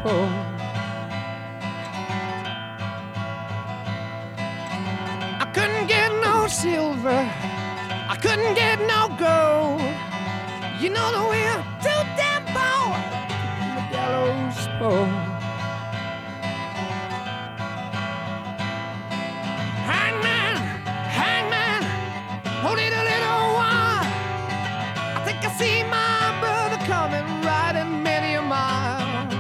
pole. I couldn't get no silver, I couldn't get no gold. You know that we're too damn poor in the gallows pole.